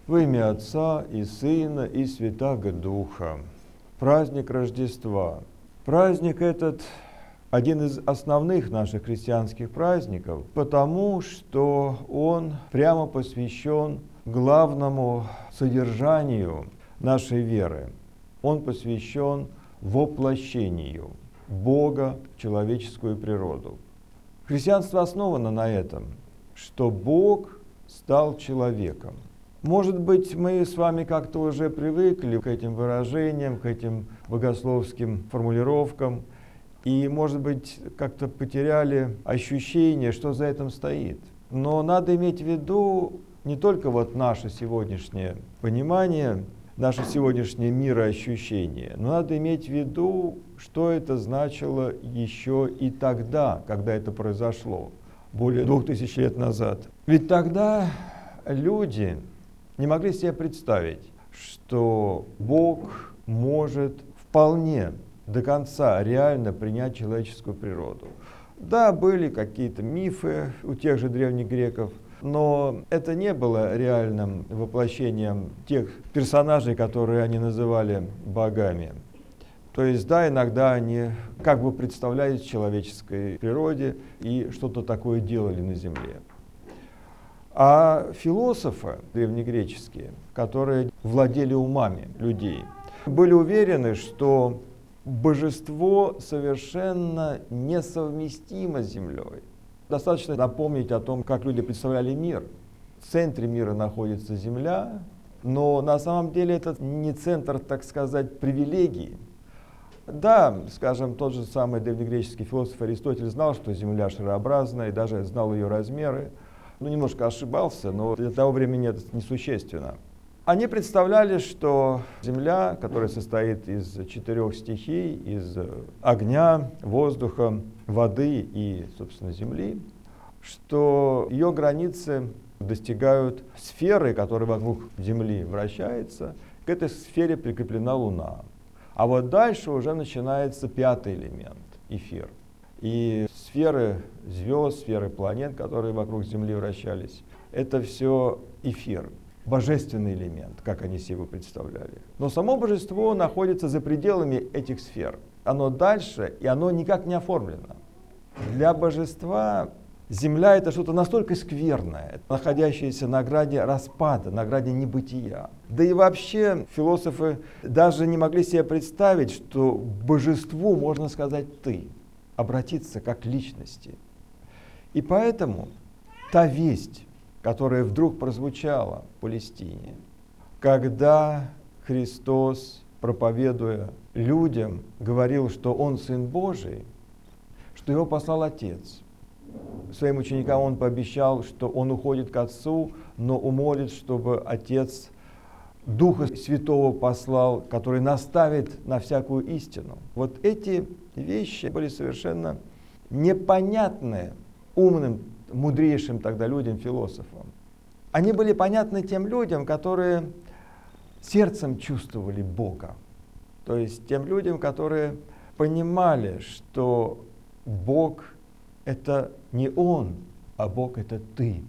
Во имя Отца и Сына и Святаго Духа. Праздник Рождества. Праздник этот один из основных наших христианских праздников, потому что он прямо посвящен главному содержанию нашей веры. Он посвящен воплощению Бога в человеческую природу. Христианство основано на этом, что Бог стал человеком. Может быть, мы с вами как-то уже привыкли к этим выражениям, к этим богословским формулировкам, и, может быть, как-то потеряли ощущение, что за этим стоит. Но надо иметь в виду не только вот наше сегодняшнее понимание, наше сегодняшнее мироощущение, но надо иметь в виду, что это значило еще и тогда, когда это произошло, более 2000 лет назад. Ведь тогда люди не могли себе представить, что Бог может вполне до конца реально принять человеческую природу. Да, были какие-то мифы у тех же древних греков, но это не было реальным воплощением тех персонажей, которые они называли богами. То есть, да, иногда они как бы представлялись в человеческой природе и что-то такое делали на земле. А философы древнегреческие, которые владели умами людей, были уверены, что божество совершенно несовместимо с землей. Достаточно напомнить о том, как люди представляли мир. В центре мира находится Земля, но на самом деле это не центр, так сказать, привилегий. Да, скажем, тот же самый древнегреческий философ Аристотель знал, что Земля шарообразная, и даже знал ее размеры. Немножко ошибался, но для того времени это несущественно. Они представляли, что Земля, которая состоит из 4 стихий, из огня, воздуха, воды и, собственно, земли, что ее границы достигают сферы, которая вокруг Земли вращается, к этой сфере прикреплена Луна. А вот дальше уже начинается 5-й элемент — эфир. И сферы звезд, сферы планет, которые вокруг Земли вращались, это все эфир, божественный элемент, как они себе его представляли. Но само божество находится за пределами этих сфер. Оно дальше, и оно никак не оформлено. Для божества Земля — это что-то настолько скверное, находящееся на грани распада, на грани небытия. Да и вообще философы даже не могли себе представить, что божеству можно сказать «ты», обратиться как к личности. И поэтому та весть, которая вдруг прозвучала в Палестине, когда Христос, проповедуя людям, говорил, что Он Сын Божий, что Его послал Отец. Своим ученикам Он пообещал, что Он уходит к Отцу, но умолит, чтобы Отец Духа Святого послал, который наставит на всякую истину. Вот эти вещи были совершенно непонятны умным, мудрейшим тогда людям, философам. Они были понятны тем людям, которые сердцем чувствовали Бога. То есть тем людям, которые понимали, что Бог — это не Он, а Бог — это ты.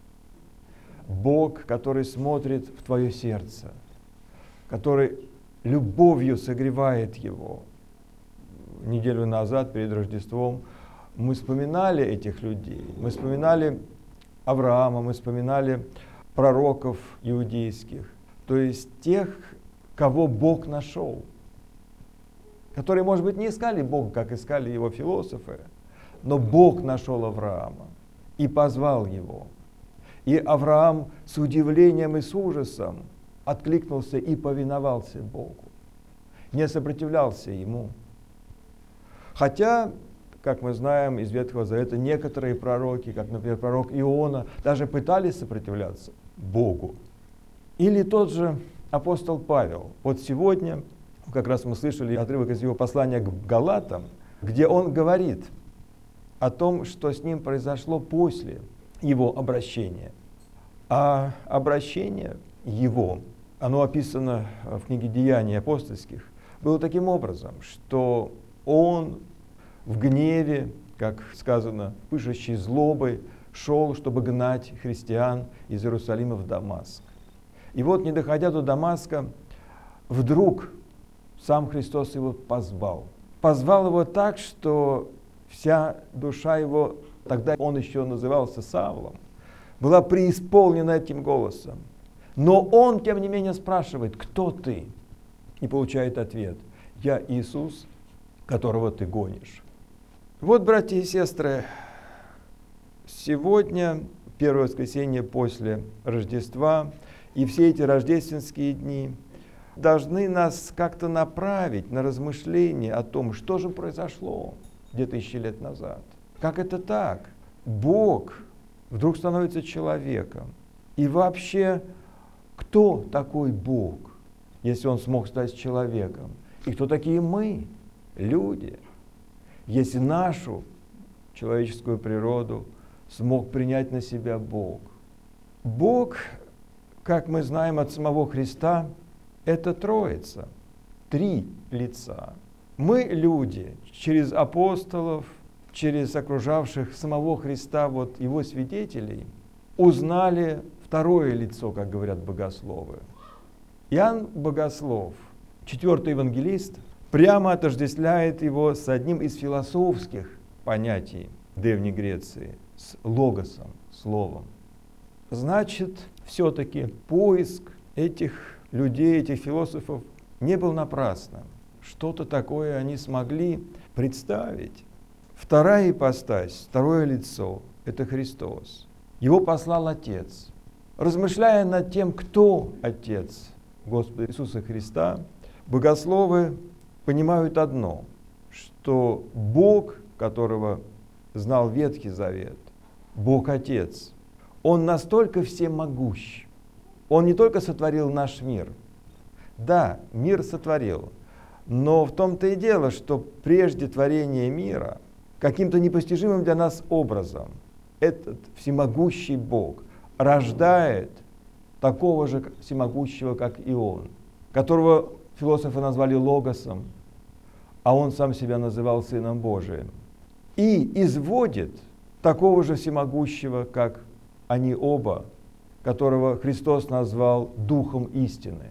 Бог, который смотрит в твое сердце, который любовью согревает его. Неделю назад, перед Рождеством, мы вспоминали этих людей. Мы вспоминали Авраама, мы вспоминали пророков иудейских. То есть тех, кого Бог нашел. Которые, может быть, не искали Бога, как искали его философы, но Бог нашел Авраама и позвал его. И Авраам с удивлением и с ужасом откликнулся и повиновался Богу, не сопротивлялся Ему. Хотя, как мы знаем из Ветхого Завета, некоторые пророки, как, например, пророк Иона, даже пытались сопротивляться Богу. Или тот же апостол Павел. Вот сегодня, как раз мы слышали отрывок из его послания к Галатам, где он говорит о том, что с ним произошло после его обращения. А обращение его, оно описано в книге «Деяний апостольских», было таким образом, что он в гневе, как сказано, пышущий злобой, шел, чтобы гнать христиан из Иерусалима в Дамаск. И вот, не доходя до Дамаска, вдруг сам Христос его позвал. Позвал его так, что вся душа его, тогда он еще назывался Савлом, была преисполнена этим голосом. Но он, тем не менее, спрашивает: кто ты? И получает ответ: я Иисус, которого ты гонишь. Вот, братья и сестры, сегодня, первое воскресенье после Рождества, и все эти рождественские дни должны нас как-то направить на размышление о том, что же произошло 2000 лет назад. Как это так? Бог вдруг становится человеком. И вообще, кто такой Бог, если Он смог стать человеком? И кто такие мы, люди, если нашу человеческую природу смог принять на себя Бог? Бог, как мы знаем от самого Христа, это Троица, 3 лица. Мы, люди, через апостолов, через окружавших самого Христа, вот Его свидетелей, узнали второе лицо, как говорят богословы. Иоанн Богослов, 4-й евангелист, прямо отождествляет его с одним из философских понятий Древней Греции, с логосом, словом. Значит, все-таки поиск этих людей, этих философов не был напрасным. Что-то такое они смогли представить. Вторая ипостась, второе лицо – это Христос. Его послал Отец. Размышляя над тем, кто Отец Господа Иисуса Христа, богословы понимают одно, что Бог, которого знал Ветхий Завет, Бог Отец, Он настолько всемогущ. Он не только сотворил наш мир. Да, мир сотворил. Но в том-то и дело, что прежде творения мира, каким-то непостижимым для нас образом, этот всемогущий Бог рождает такого же всемогущего, как и Он, которого философы назвали Логосом, а Он сам себя называл Сыном Божиим, и изводит такого же всемогущего, как они оба, которого Христос назвал Духом истины,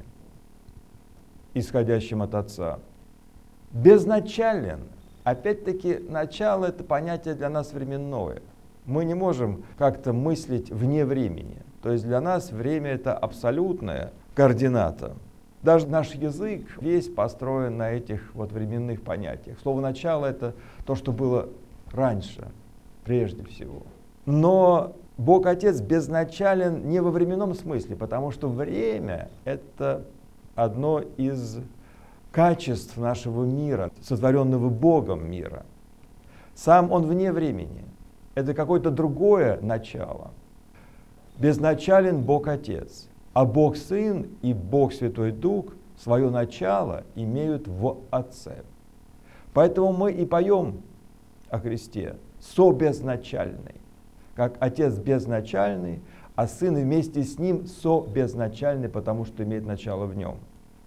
исходящим от Отца. Безначален. Опять-таки, начало – это понятие для нас временное. Мы не можем как-то мыслить вне времени. То есть для нас время – это абсолютная координата. Даже наш язык весь построен на этих вот временных понятиях. Слово «начало» – это то, что было раньше, прежде всего. Но Бог Отец безначален не во временном смысле, потому что время – это одно из качеств нашего мира, сотворенного Богом мира. Сам Он вне времени. Это какое-то другое начало. Безначален Бог Отец, а Бог Сын и Бог Святой Дух свое начало имеют в Отце. Поэтому мы и поем о Христе собезначальный, как Отец безначальный, а Сын вместе с Ним собезначальный, потому что имеет начало в Нем.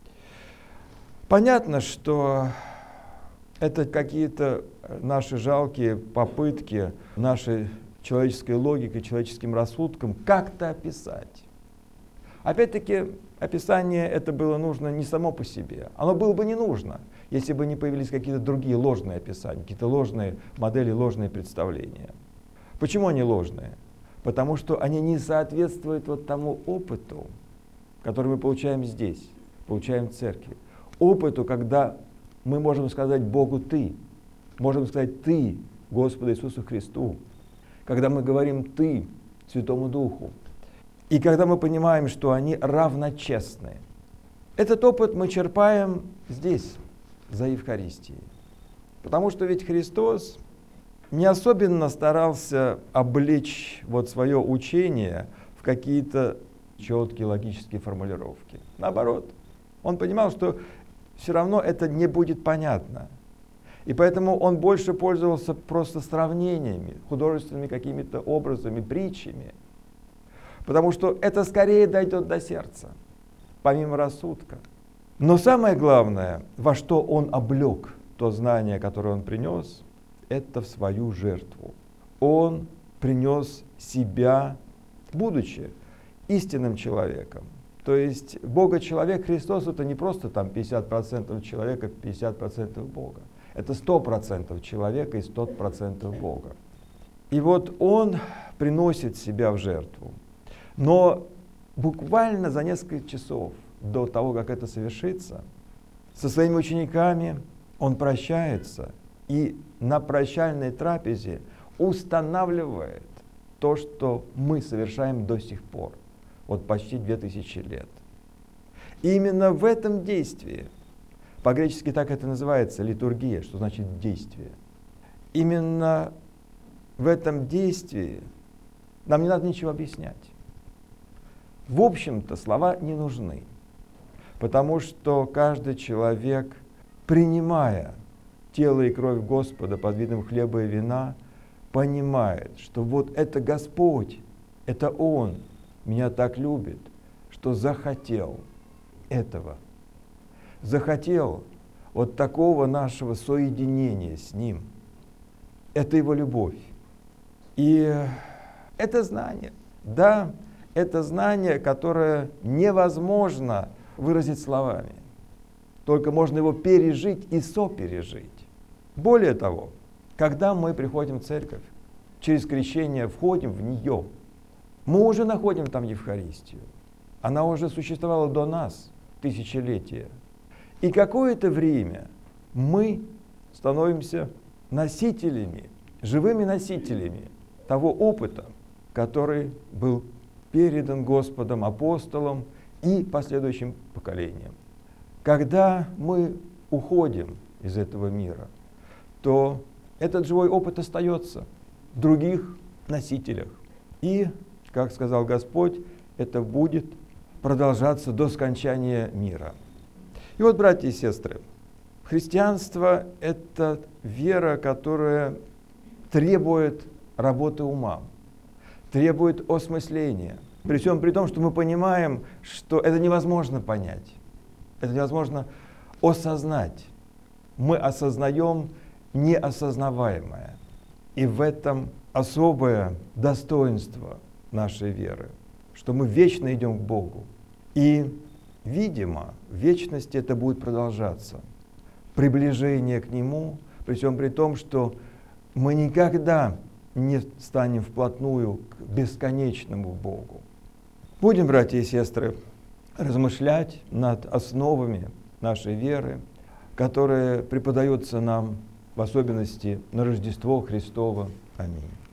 Понятно, что это какие-то наши жалкие попытки нашей человеческой логикой, человеческим рассудком как-то описать. Опять-таки, описание это было нужно не само по себе. Оно было бы не нужно, если бы не появились какие-то другие ложные описания, какие-то ложные модели, ложные представления. Почему они ложные? Потому что они не соответствуют вот тому опыту, который мы получаем здесь, получаем в церкви. Опыту, когда мы можем сказать Богу «ты», можем сказать «ты» Господу Иисусу Христу, когда мы говорим «ты» Святому Духу, и когда мы понимаем, что они равночестны. Этот опыт мы черпаем здесь, за Евхаристией. Потому что ведь Христос не особенно старался облечь вот свое учение в какие-то четкие логические формулировки. Наоборот, Он понимал, что все равно это не будет понятно. И поэтому он больше пользовался просто сравнениями, художественными какими-то образами, притчами. Потому что это скорее дойдет до сердца, помимо рассудка. Но самое главное, во что он облег то знание, которое он принес, это в свою жертву. Он принес себя, будучи истинным человеком, То есть Бога-человек Христос — это не просто там 50% человека, 50% Бога. Это 100% человека и 100% Бога. И вот Он приносит себя в жертву. Но буквально за несколько часов до того, как это совершится, со своими учениками Он прощается и на прощальной трапезе устанавливает то, что мы совершаем до сих пор, вот почти 2000 лет. И именно в этом действии, по-гречески так это называется, литургия, что значит действие, именно в этом действии нам не надо ничего объяснять. В общем-то, слова не нужны, потому что каждый человек, принимая тело и кровь Господа под видом хлеба и вина, понимает, что вот это Господь, это Он меня так любит, что захотел этого. Захотел вот такого нашего соединения с Ним. Это Его любовь. И это знание, да, это знание, которое невозможно выразить словами. Только можно его пережить и сопережить. Более того, когда мы приходим в церковь, через крещение входим в нее, мы уже находим там Евхаристию. Она уже существовала до нас тысячелетия. И какое-то время мы становимся носителями, живыми носителями того опыта, который был передан Господом, апостолам и последующим поколениям. Когда мы уходим из этого мира, то этот живой опыт остается в других носителях. И, как сказал Господь, это будет продолжаться до скончания мира. И вот, братья и сестры, христианство — это вера, которая требует работы ума, требует осмысления. При всем при том, что мы понимаем, что это невозможно понять, это невозможно осознать. Мы осознаем неосознаваемое. И в этом особое достоинство нашей веры, что мы вечно идем к Богу. И, видимо, в вечности это будет продолжаться. Приближение к Нему, при всем при том, что мы никогда не станем вплотную к бесконечному Богу. Будем, братья и сестры, размышлять над основами нашей веры, которые преподаются нам в особенности на Рождество Христово. Аминь.